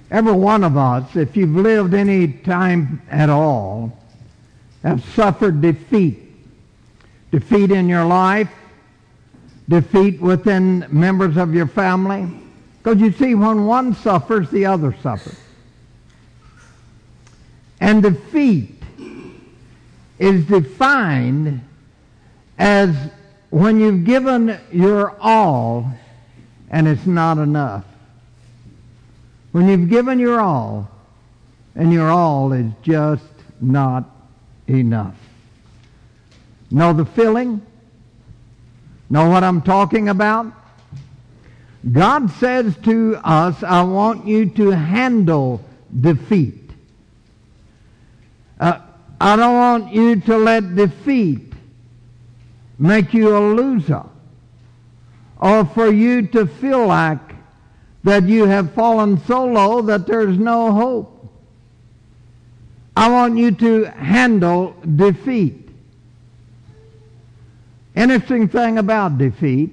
Every one of us, if you've lived any time at all, have suffered defeat. Defeat in your life, defeat within members of your family. Because you see, when one suffers, the other suffers. And defeat is defined as when you've given your all and it's not enough. When you've given your all and your all is just not enough. Know the feeling? Know what I'm talking about? God says to us, I want you to handle defeat. I don't want you to let defeat make you a loser, or for you to feel like that you have fallen so low that there's no hope. I want you to handle defeat. Interesting thing about defeat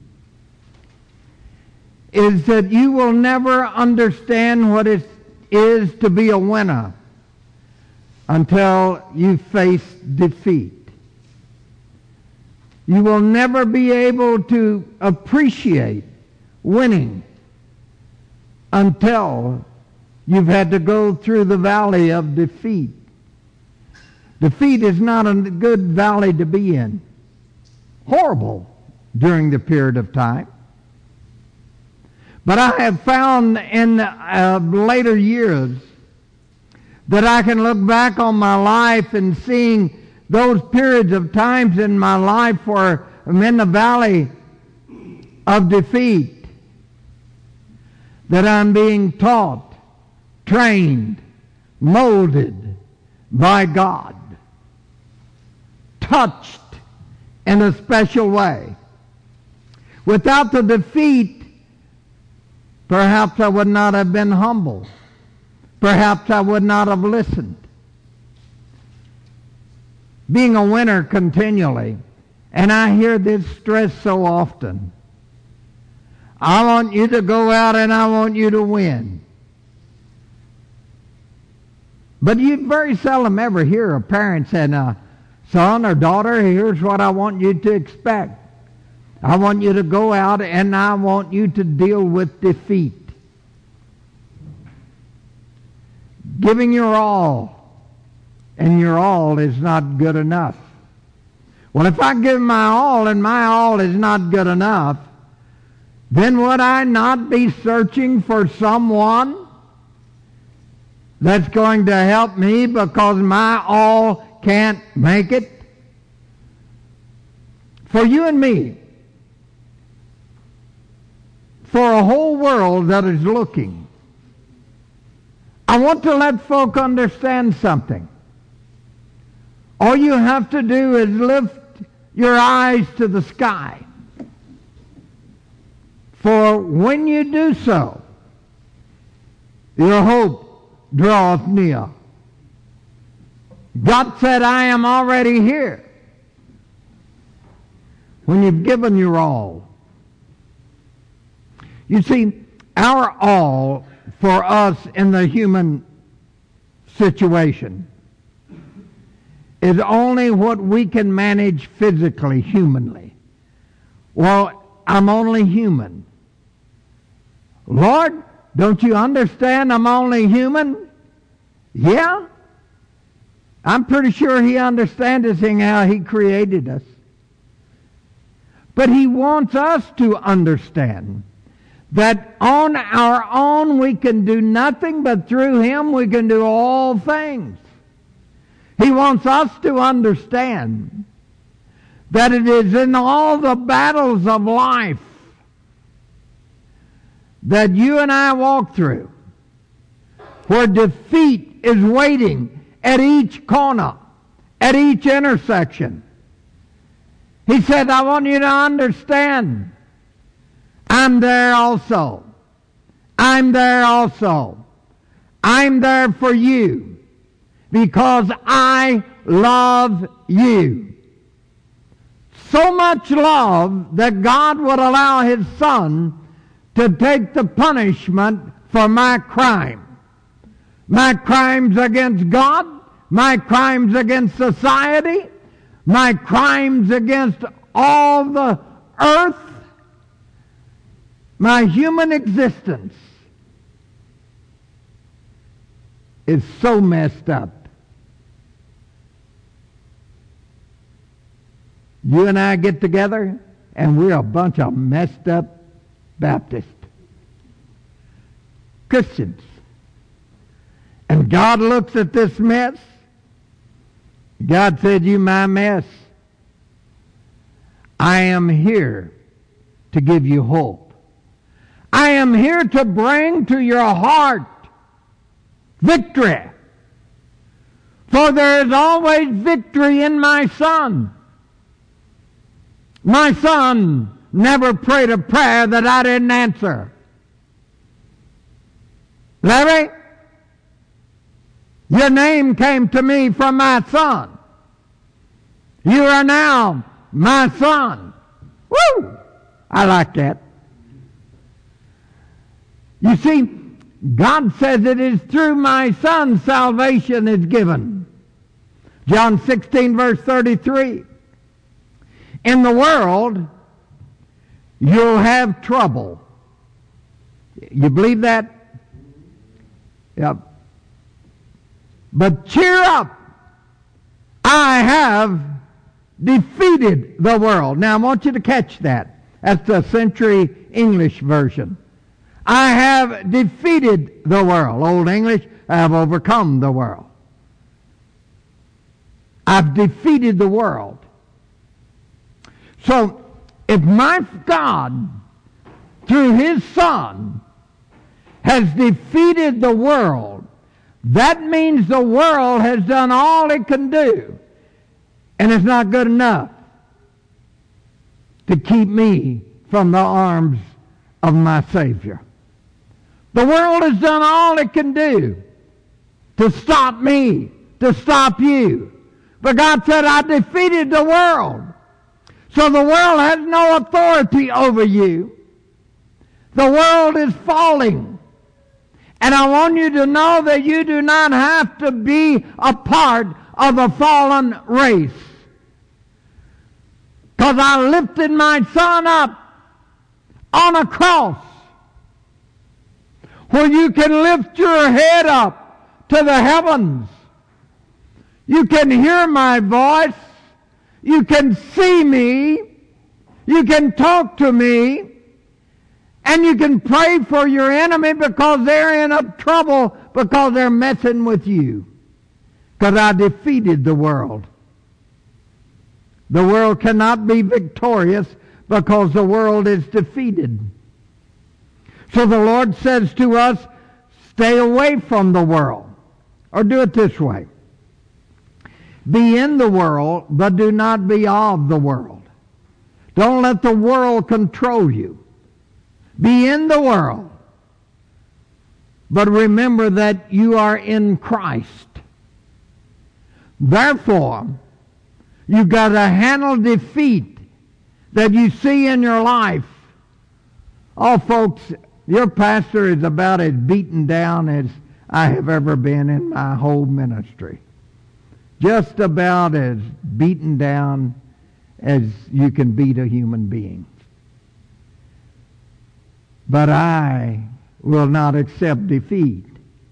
is that you will never understand what it is to be a winner until you face defeat. You will never be able to appreciate winning until you've had to go through the valley of defeat. Defeat is not a good valley to be in. Horrible during the period of time. But I have found in later years that I can look back on my life and seeing those periods of times in my life where I'm in the valley of defeat, that I'm being taught, trained, molded by God, touched in a special way. Without the defeat, perhaps I would not have been humble. Perhaps I would not have listened. Being a winner continually, and I hear this stress so often. I want you to go out and I want you to win. But you very seldom ever hear a parent saying, son or daughter, here's what I want you to expect. I want you to go out and I want you to deal with defeat. Giving your all, and your all is not good enough. Well, if I give my all and my all is not good enough, then would I not be searching for someone that's going to help me because my all can't make it? For you and me, for a whole world that is looking, I want to let folk understand something. All you have to do is lift your eyes to the sky. For when you do so, your hope draweth near. God said, I am already here. When you've given your all. You see, our all for us in the human situation is only what we can manage physically, humanly. Well, I'm only human. Lord, don't you understand I'm only human? Yeah. I'm pretty sure He understands this thing, how He created us. But He wants us to understand that on our own we can do nothing, but through Him we can do all things. He wants us to understand that it is in all the battles of life that you and I walk through, where defeat is waiting at each corner, at each intersection. He said, I want you to understand, I'm there also. I'm there also. I'm there for you because I love you. So much love that God would allow His Son to take the punishment for my crime. My crimes against God, my crimes against society, my crimes against all the earth, my human existence is so messed up. You and I get together, and we're a bunch of messed up Baptists. Christians. And God looks at this mess. God said, you my mess. I am here to give you hope. I am here to bring to your heart victory. For there is always victory in my Son. My Son never prayed a prayer that I didn't answer. Larry, your name came to me from my Son. You are now my Son. Woo! I like that. You see, God says it is through my Son salvation is given. John 16 verse 33. In the world, you'll have trouble. You believe that? Yep. But cheer up. I have defeated the world. Now I want you to catch that. That's the Century English version. I have defeated the world. Old English, I have overcome the world. I've defeated the world. So, if my God, through His Son, has defeated the world, that means the world has done all it can do, and it's not good enough to keep me from the arms of my Savior. The world has done all it can do to stop me, to stop you. But God said, I defeated the world. So the world has no authority over you. The world is falling. And I want you to know that you do not have to be a part of a fallen race. Because I lifted my Son up on a cross where you can lift your head up to the heavens. You can hear my voice. You can see me. You can talk to me. And you can pray for your enemy because they're in trouble because they're messing with you. Because I defeated the world. The world cannot be victorious because the world is defeated. So the Lord says to us, stay away from the world. Or do it this way. Be in the world, but do not be of the world. Don't let the world control you. Be in the world, but remember that you are in Christ. Therefore, you've got to handle defeat that you see in your life. Oh, folks, your pastor is about as beaten down as I have ever been in my whole ministry. Just about as beaten down as you can beat a human being. But I will not accept defeat.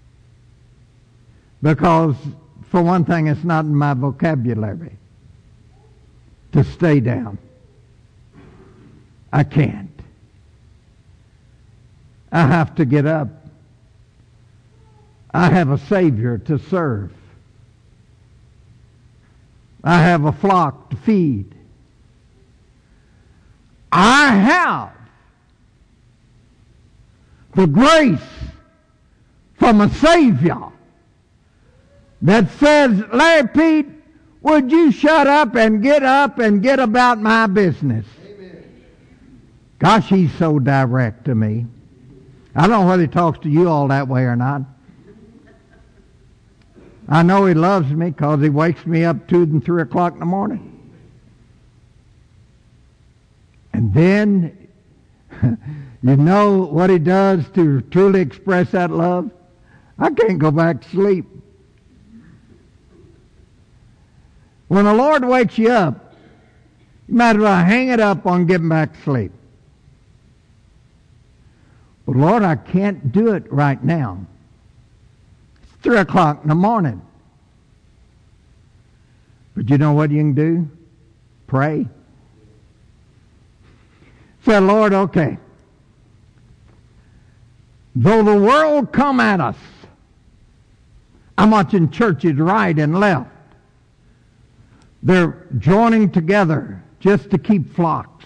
Because, for one thing, it's not in my vocabulary to stay down. I can't. I have to get up. I have a Savior to serve. I have a flock to feed. I have the grace from a Savior that says, Larry Pete, would you shut up and get about my business? Amen. Gosh, he's so direct to me. I don't know whether he talks to you all that way or not. I know he loves me because he wakes me up 2 and 3 o'clock in the morning. And then You know what he does to truly express that love? I can't go back to sleep. When the Lord wakes you up, you might as well hang it up on getting back to sleep. But Lord, I can't do it right now. It's 3 o'clock in the morning. But you know what you can do? Pray. Say, Lord, okay. Though the world come at us, I'm watching churches right and left. They're joining together just to keep flocks.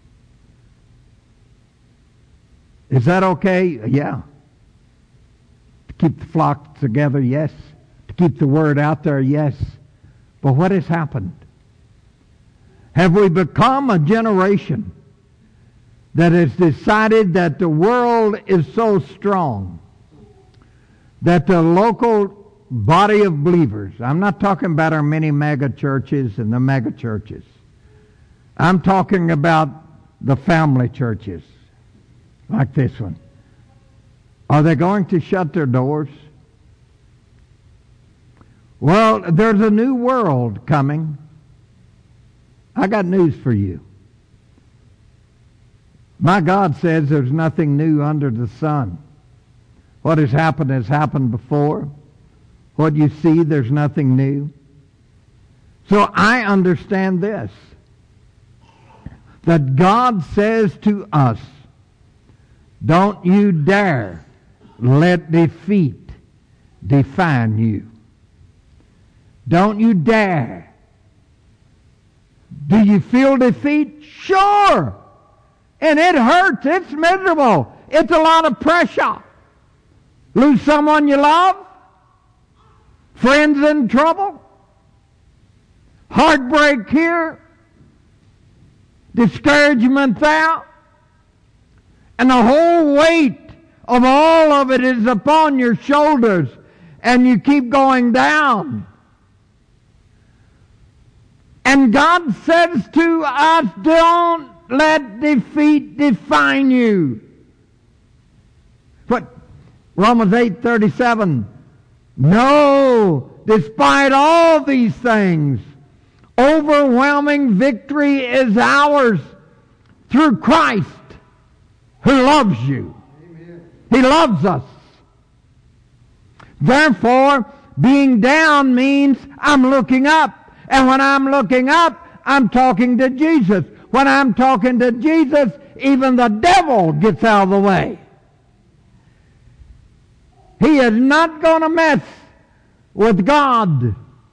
Is that okay? Yeah. To keep the flock together, yes. To keep the word out there, yes. But what has happened? Have we become a generation that has decided that the world is so strong that the local body of believers, I'm not talking about our many mega churches and the mega churches. I'm talking about the family churches like this one. Are they going to shut their doors? Well, there's a new world coming. I got news for you. My God says there's nothing new under the sun. What has happened before. What you see, there's nothing new. So I understand this, that God says to us, don't you dare let defeat define you. Don't you dare. Do you feel defeat? Sure. And it hurts. It's miserable. It's a lot of pressure. Lose someone you love? Friends in trouble? Heartbreak here? Discouragement there? And the whole weight of all of it is upon your shoulders, and you keep going down. And God says to us, don't let defeat define you. But Romans 8:37, no, despite all these things, overwhelming victory is ours through Christ who loves you. Amen. He loves us. Therefore, being down means I'm looking up. And when I'm looking up, I'm talking to Jesus. When I'm talking to Jesus, even the devil gets out of the way. He is not going to mess with God.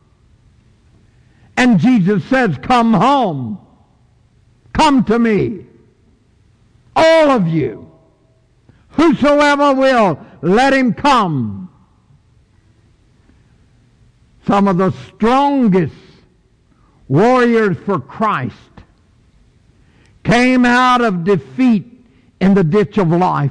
And Jesus says, come home. Come to me. All of you. Whosoever will, let him come. Some of the strongest warriors for Christ came out of defeat in the ditch of life.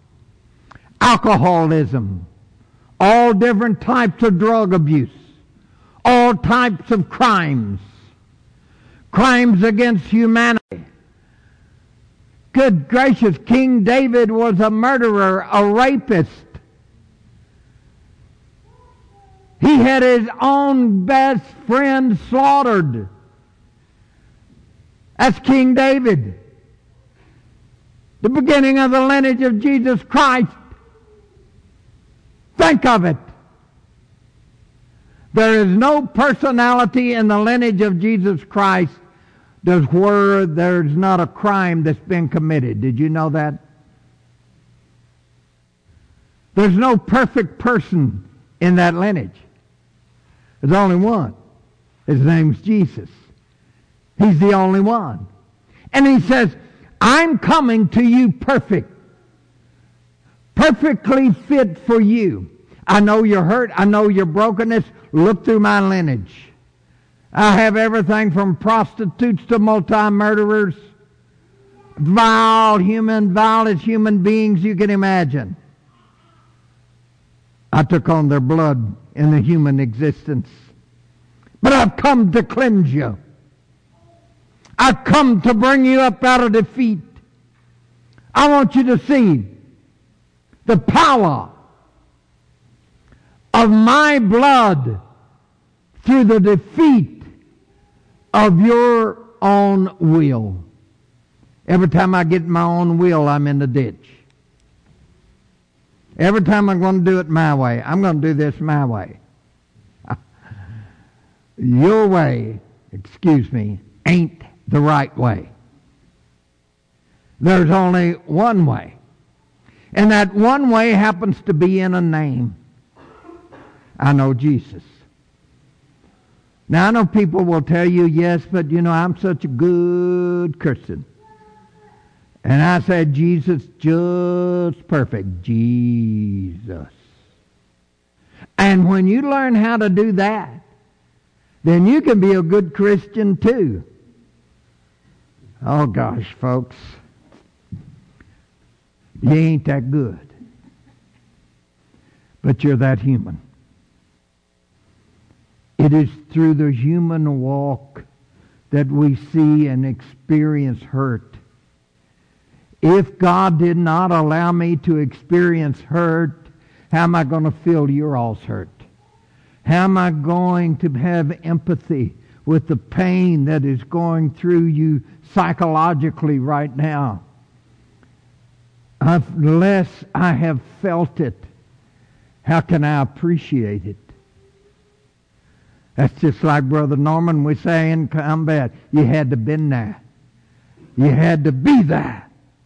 Alcoholism, all different types of drug abuse, all types of crimes against humanity. Good gracious, King David was a murderer, a rapist. He had his own best friend slaughtered. That's King David. The beginning of the lineage of Jesus Christ. Think of it. There is no personality in the lineage of Jesus Christ where there's not a crime that's been committed. Did you know that? There's no perfect person in that lineage. There's only one. His name's Jesus. He's the only one. And he says, I'm coming to you perfect. Perfectly fit for you. I know your hurt. I know your brokenness. Look through my lineage. I have everything from prostitutes to multi-murderers. Vilest human beings you can imagine. I took on their blood in the human existence. But I've come to cleanse you. I've come to bring you up out of defeat. I want you to see the power of my blood through the defeat of your own will. Every time I get my own will, I'm in the ditch. Every time I'm going to do it my way, I'm going to do this my way. Your way, ain't the right way. There's only one way. And that one way happens to be in a name. I know Jesus. Now, I know people will tell you, yes, but I'm such a good Christian. And I said, Jesus, just perfect. Jesus. And when you learn how to do that, then you can be a good Christian too. Oh gosh, folks. You ain't that good. But you're that human. It is through the human walk that we see and experience hurt. If God did not allow me to experience hurt, how am I going to feel your all's hurt? How am I going to have empathy with the pain that is going through you psychologically right now? Unless I have felt it, how can I appreciate it? That's just like Brother Norman was saying in combat. You had to been there. You had to be there.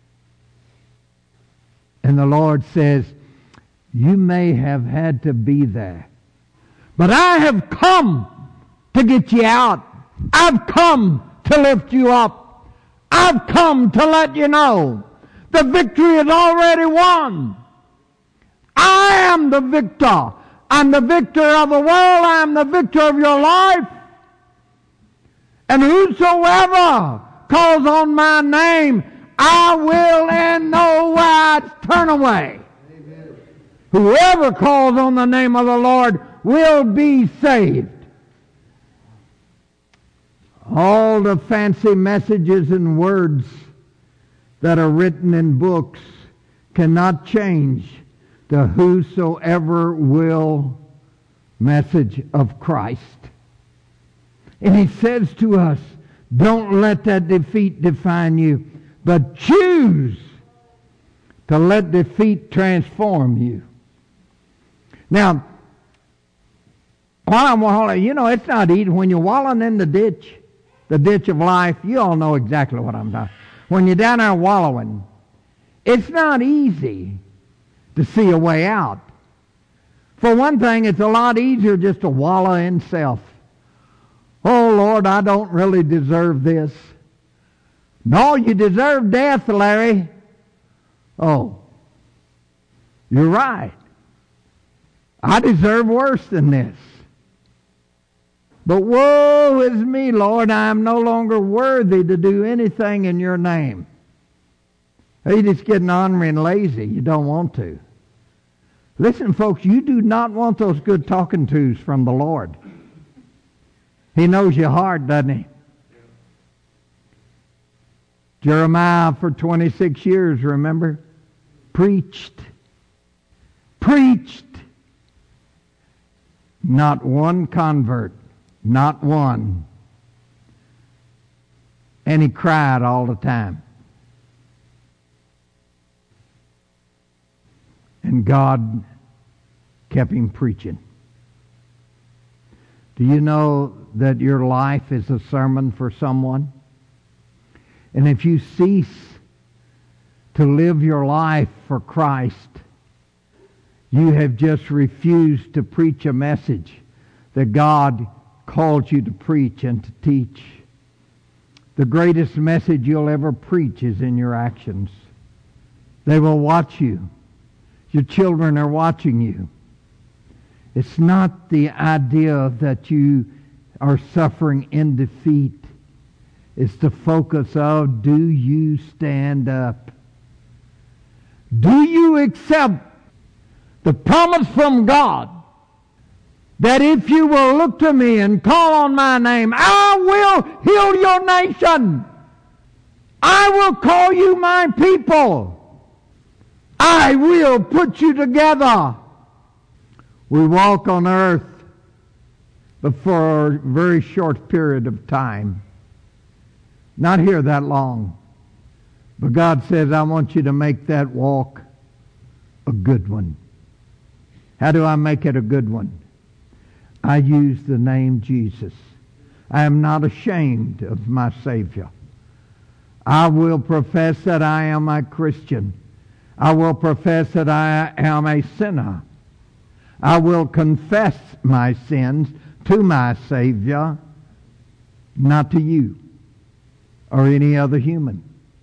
And the Lord says, you may have had to be there, but I have come to get you out. I've come to lift you up. I've come to let you know the victory is already won. I am the victor. I'm the victor of the world. I am the victor of your life. And whosoever calls on my name, I will in no wise turn away. Amen. Whoever calls on the name of the Lord will be saved. All the fancy messages and words that are written in books cannot change the whosoever will message of Christ. And he says to us, don't let that defeat define you, but choose to let defeat transform you. Now, while I'm wallowing, it's not easy. When you're wallowing in the ditch of life, you all know exactly what I'm talking about. When you're down there wallowing, it's not easy to see a way out. For one thing, it's a lot easier just to wallow in self. Oh, Lord, I don't really deserve this. No, you deserve death, Larry. Oh, you're right. I deserve worse than this. But woe is me, Lord, I am no longer worthy to do anything in your name. You're just getting ornery and lazy. You don't want to. Listen, folks, you do not want those good talking tos from the Lord. He knows your heart, doesn't he? Jeremiah for 26 years, remember? Preached. Not one convert. Not one. And he cried all the time. And God kept him preaching. Do you know that your life is a sermon for someone? And if you cease to live your life for Christ, you have just refused to preach a message that God called you to preach and to teach. The greatest message you'll ever preach is in your actions. They will watch you. Your children are watching you. It's not the idea that you are suffering in defeat. It's the focus of, do you stand up? Do you accept the promise from God that if you will look to me and call on my name, I will heal your nation. I will call you my people. I will put you together. We walk on earth, but for a very short period of time. Not here that long. But God says, I want you to make that walk a good one. How do I make it a good one? I use the name Jesus. I am not ashamed of my Savior. I will profess that I am a Christian. I will profess that I am a sinner. I will confess my sins to my Savior, not to you or any other human.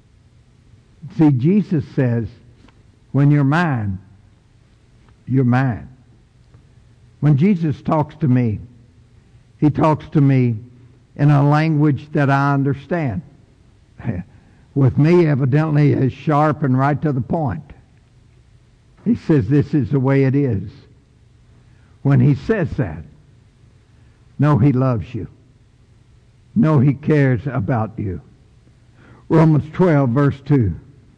See, Jesus says, when you're mine, you're mine. When Jesus talks to me, he talks to me in a language that I understand. With me, evidently, is sharp and right to the point. He says this is the way it is. When he says that, know he loves you. Know he cares about you. Romans 12, verse 2.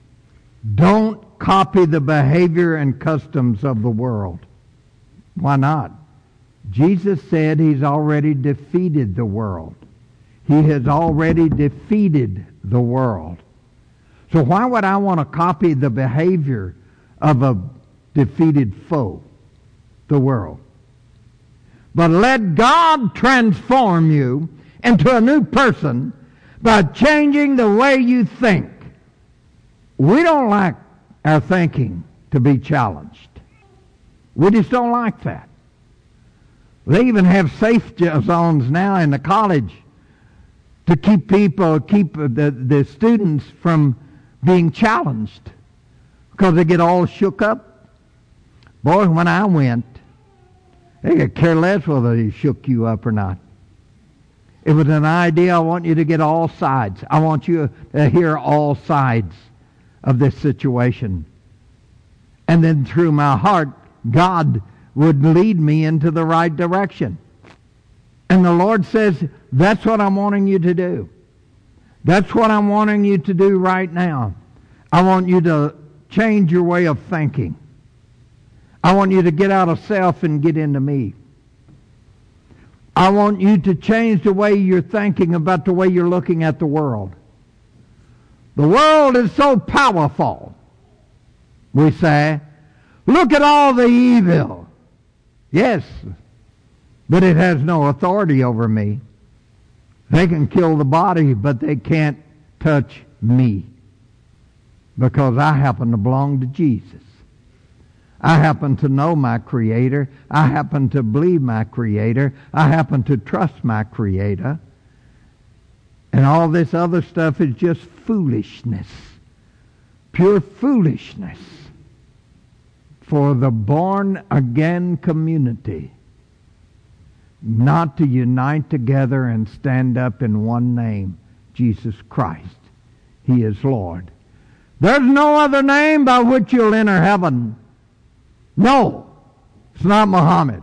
Don't copy the behavior and customs of the world. Why not? Jesus said he's already defeated the world. He has already defeated the world. So why would I want to copy the behavior of a defeated foe, the world? But let God transform you into a new person by changing the way you think. We don't like our thinking to be challenged. We just don't like that. They even have safe zones now in the college to keep the students from being challenged because they get all shook up. Boy, when I went, they could care less whether they shook you up or not. It was an idea, I want you to get all sides. I want you to hear all sides of this situation. And then through my heart, God would lead me into the right direction. And the Lord says, that's what I'm wanting you to do. That's what I'm wanting you to do right now. I want you to change your way of thinking. I want you to get out of self and get into me. I want you to change the way you're thinking about the way you're looking at the world. The world is so powerful, we say. Look at all the evil. Yes, but it has no authority over me. They can kill the body, but they can't touch me because I happen to belong to Jesus. I happen to know my Creator. I happen to believe my Creator. I happen to trust my Creator. And all this other stuff is just foolishness. Pure foolishness for the born-again community not to unite together and stand up in one name, Jesus Christ. He is Lord. There's no other name by which you'll enter heaven. No, it's not Muhammad.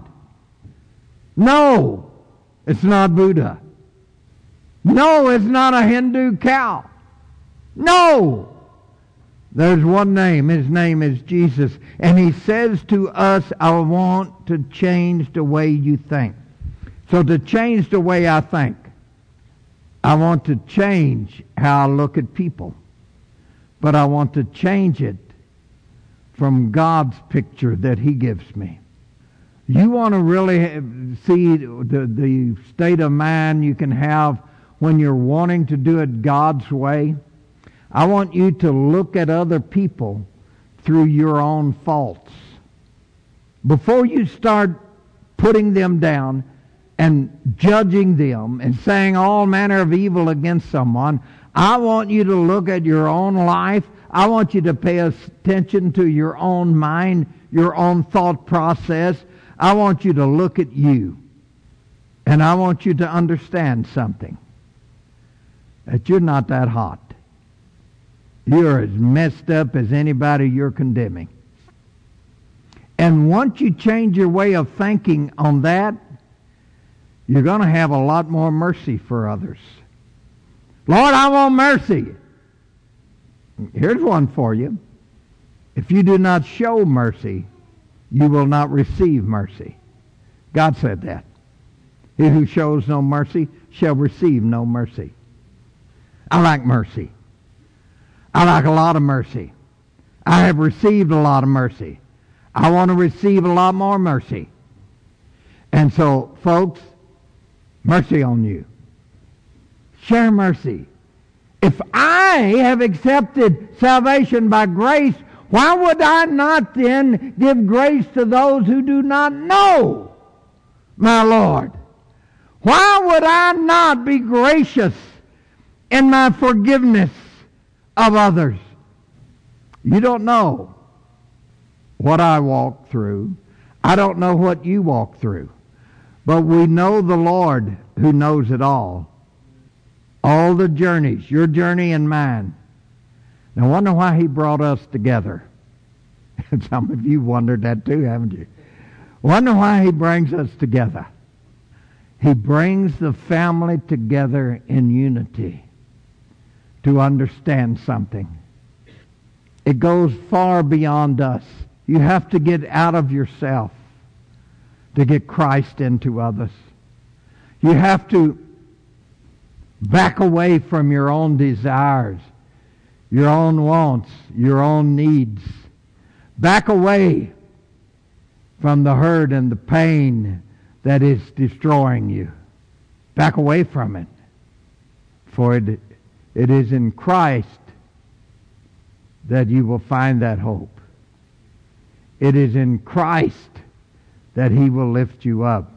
No, it's not Buddha. No, it's not a Hindu cow. No, there's one name. His name is Jesus. And he says to us, I want to change the way you think. So to change the way I think, I want to change how I look at people. But I want to change it from God's picture that he gives me. You want to really see the state of mind you can have when you're wanting to do it God's way? I want you to look at other people through your own faults. Before you start putting them down and judging them and saying all manner of evil against someone, I want you to look at your own life. I want you to pay attention to your own mind, your own thought process. I want you to look at you. And I want you to understand something. That you're not that hot. You're as messed up as anybody you're condemning. And once you change your way of thinking on that, you're going to have a lot more mercy for others. Lord, I want mercy. Here's one for you. If you do not show mercy, you will not receive mercy. God said that. He who shows no mercy shall receive no mercy. I like mercy. I like a lot of mercy. I have received a lot of mercy. I want to receive a lot more mercy. And so, folks, mercy on you. Share mercy. If I have accepted salvation by grace, why would I not then give grace to those who do not know my Lord? Why would I not be gracious in my forgiveness of others? You don't know what I walk through. I don't know what you walk through. But we know the Lord who knows it all. All the journeys, your journey and mine. Now, I wonder why He brought us together. Some of you wondered that too, haven't you? Wonder why He brings us together. He brings the family together in unity to understand something. It goes far beyond us. You have to get out of yourself to get Christ into others. You have to back away from your own desires, your own wants, your own needs. Back away from the hurt and the pain that is destroying you. Back away from it. For it is in Christ that you will find that hope. It is in Christ that He will lift you up.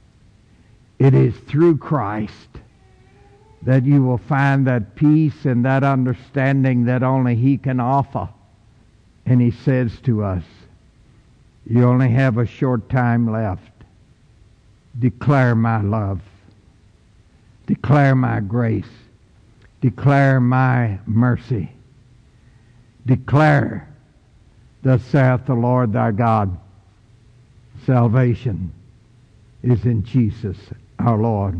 It is through Christ that you will find that peace and that understanding that only He can offer. And He says to us, you only have a short time left. Declare my love. Declare my grace. Declare my mercy. Declare, thus saith the Lord thy God, salvation is in Jesus our Lord.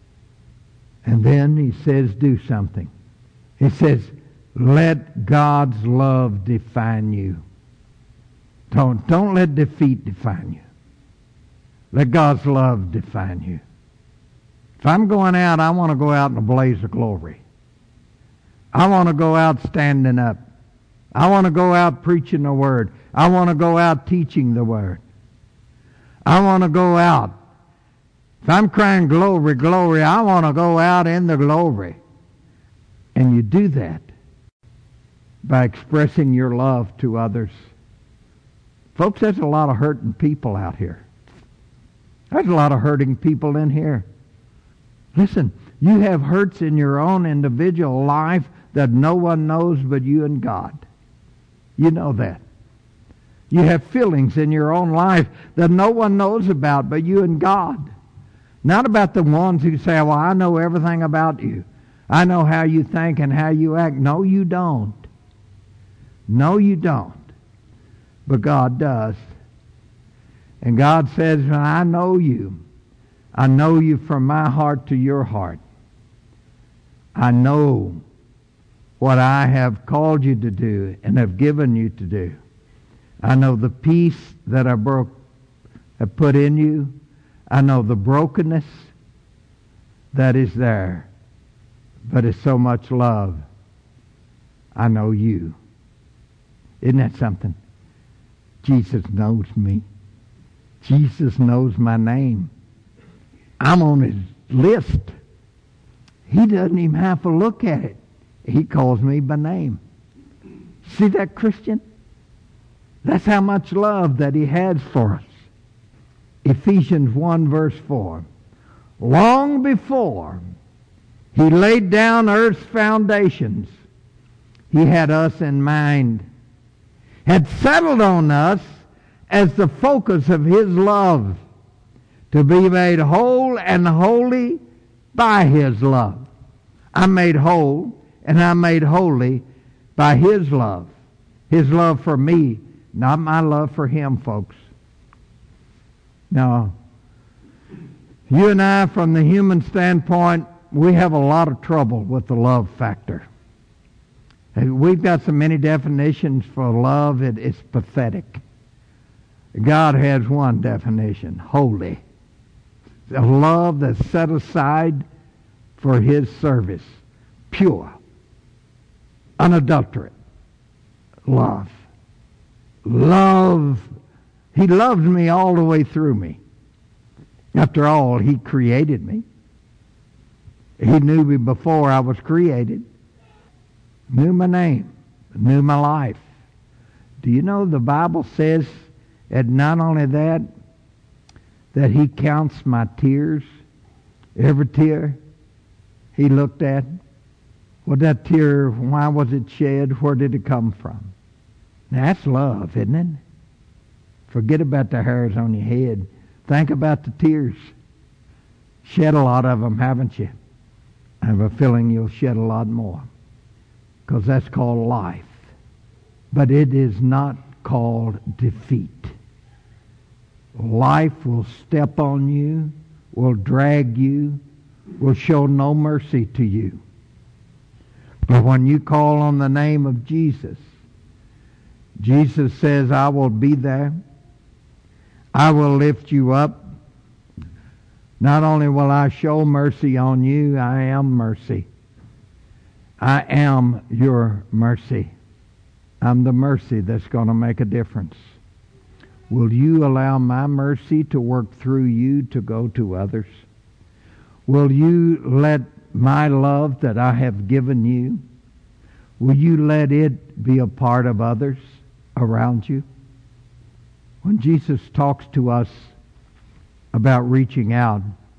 And then He says, do something. He says, let God's love define you. Don't let defeat define you. Let God's love define you. If I'm going out, I want to go out in a blaze of glory. I want to go out standing up. I want to go out preaching the Word. I want to go out teaching the Word. I want to go out. If I'm crying glory, glory, I want to go out in the glory. And you do that by expressing your love to others. Folks, there's a lot of hurting people out here. There's a lot of hurting people in here. Listen, you have hurts in your own individual life that no one knows but you and God. You know that. You have feelings in your own life that no one knows about but you and God. Not about the ones who say, well, I know everything about you. I know how you think and how you act. No, you don't. No, you don't. But God does. And God says, I know you. I know you from my heart to your heart. I know what I have called you to do and have given you to do. I know the peace that I have put in you. I know the brokenness that is there. But it's so much love. I know you. Isn't that something? Jesus knows me. Jesus knows my name. I'm on His list. He doesn't even have to look at it. He calls me by name. See that, Christian? That's how much love that He has for us. Ephesians 1 verse 4. Long before He laid down earth's foundations, He had us in mind, had settled on us as the focus of His love, to be made whole and holy by His love. I'm made whole and I'm made holy by His love. His love for me, not my love for Him, folks. Now, you and I, from the human standpoint, we have a lot of trouble with the love factor. We've got so many definitions for love, it's pathetic. God has one definition, holy. A love that's set aside for His service. Pure. Unadulterate. Love. Love. He loved me all the way through me. After all, He created me. He knew me before I was created. Knew my name. Knew my life. Do you know the Bible says, and not only that He counts my tears. Every tear He looked at. Well, that tear, why was it shed? Where did it come from? Now, that's love, isn't it? Forget about the hairs on your head. Think about the tears. Shed a lot of them, haven't you? I have a feeling you'll shed a lot more. Because that's called life. But it is not called defeat. Life will step on you, will drag you, will show no mercy to you. But when you call on the name of Jesus, Jesus says, I will be there. I will lift you up. Not only will I show mercy on you, I am mercy. I am your mercy. I'm the mercy that's going to make a difference. Will you allow my mercy to work through you to go to others? Will you let my love that I have given you, will you let it be a part of others around you? When Jesus talks to us about reaching out,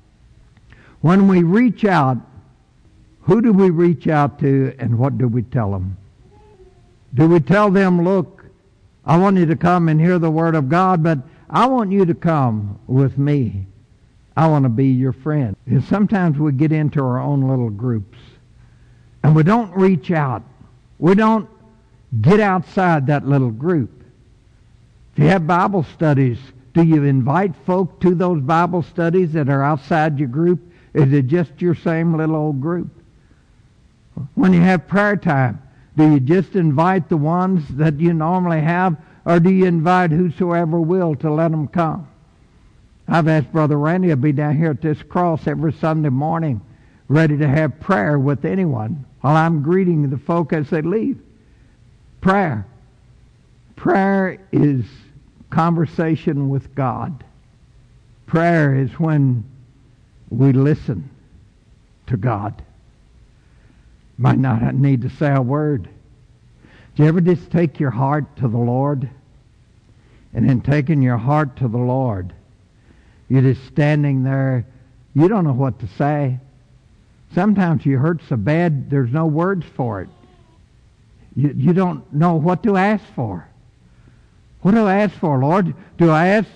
when we reach out, who do we reach out to and what do we tell them? Do we tell them, look, I want you to come and hear the Word of God, but I want you to come with me. I want to be your friend. And sometimes we get into our own little groups and we don't reach out. We don't get outside that little group. If you have Bible studies, do you invite folk to those Bible studies that are outside your group? Is it just your same little old group? When you have prayer time, do you just invite the ones that you normally have, or do you invite whosoever will to let them come? I've asked Brother Randy to be down here at this cross every Sunday morning, ready to have prayer with anyone while I'm greeting the folk as they leave. Prayer. Prayer is conversation with God. Prayer is when we listen to God. Might not need to say a word. Do you ever just take your heart to the Lord? And in taking your heart to the Lord, you're just standing there. You don't know what to say. Sometimes you hurt so bad there's no words for it. You don't know what to ask for. What do I ask for, Lord? Do I ask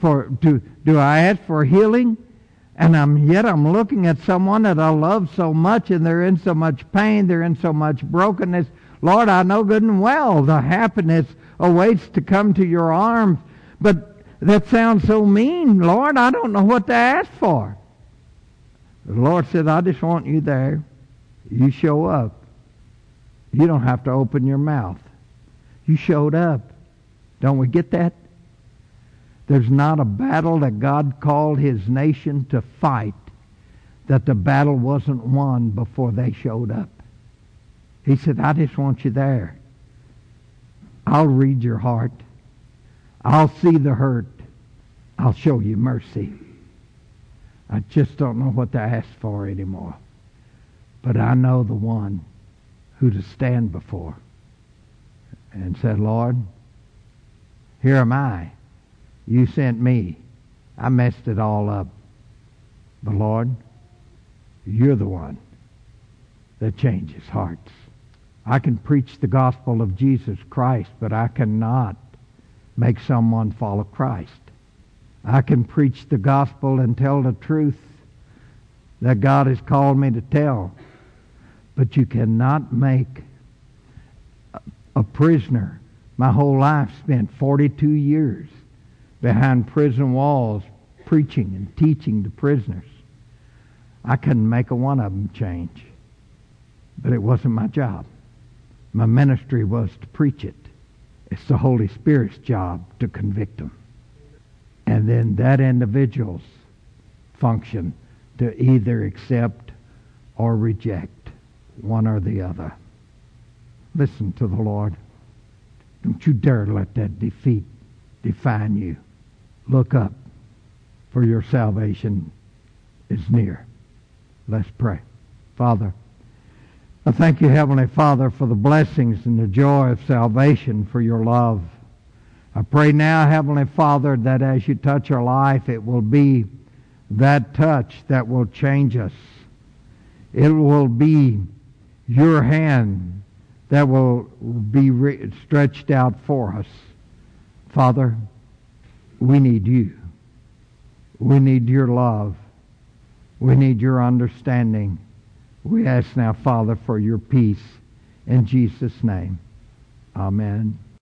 for healing? And I'm looking at someone that I love so much, and they're in so much pain, they're in so much brokenness. Lord, I know good and well the happiness awaits to come to your arms, but that sounds so mean, Lord. I don't know what to ask for. The Lord said, I just want you there. You show up. You don't have to open your mouth. You showed up. Don't we get that? There's not a battle that God called His nation to fight that the battle wasn't won before they showed up. He said, I just want you there. I'll read your heart. I'll see the hurt. I'll show you mercy. I just don't know what to ask for anymore. But I know the one who to stand before. And said, Lord, here am I. You sent me. I messed it all up. But Lord, you're the one that changes hearts. I can preach the gospel of Jesus Christ, but I cannot make someone follow Christ. I can preach the gospel and tell the truth that God has called me to tell, but you cannot make a prisoner. My whole life spent 42 years behind prison walls preaching and teaching the prisoners. I couldn't make a one of them change, but it wasn't my job. My ministry was to preach it. It's the Holy Spirit's job to convict them. And then that individual's function to either accept or reject, one or the other. Listen to the Lord. Don't you dare let that defeat define you. Look up, for your salvation is near. Let's pray. Father, I thank you, Heavenly Father, for the blessings and the joy of salvation, for your love. I pray now, Heavenly Father, that as you touch our life, it will be that touch that will change us. It will be your hand that will be stretched out for us. Father, we need you. We need your love. We need your understanding. We ask now, Father, for your peace. In Jesus' name, amen.